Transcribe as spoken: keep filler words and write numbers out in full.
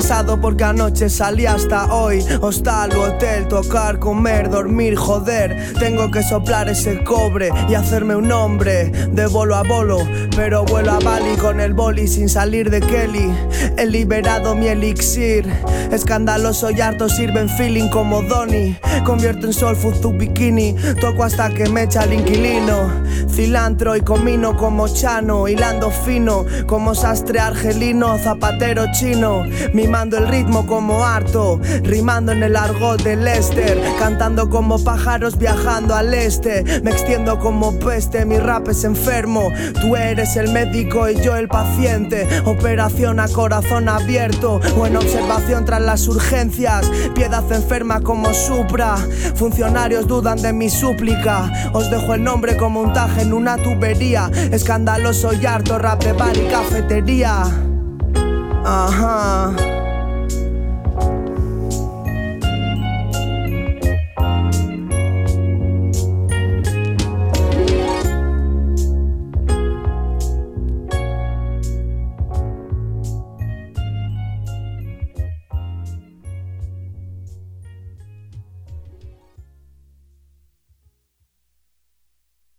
pasado porque anoche salí hasta hoy. Hostal u hotel, tocar, comer, dormir, joder. Tengo que soplar ese cobre y hacerme un nombre. De bolo a bolo, pero vuelo a Bali con el boli sin salir de Kelly. He liberado mi elixir. Escandaloso y harto sirven feeling como Donny. Convierto en soul food tu bikini. Toco hasta que me echa el inquilino. Cilantro y comino como Chano. Hilando fino como sastre argelino. Zapatero chino. Mimando el ritmo como harto. Rimando en el argot del Lester. Cantando como pájaros viajando al este. Me extiendo como peste. Mi rap es enfermo. Tú eres el médico y yo el paciente. Operación a corazón abierto. O en observación tras las urgencias. Piedad enferma como Supra. Funcionarios dudan de mi súplica. Os dejo el nombre como un taje en una tubería. Escandaloso y harto rap de bar y cafetería. Ajá.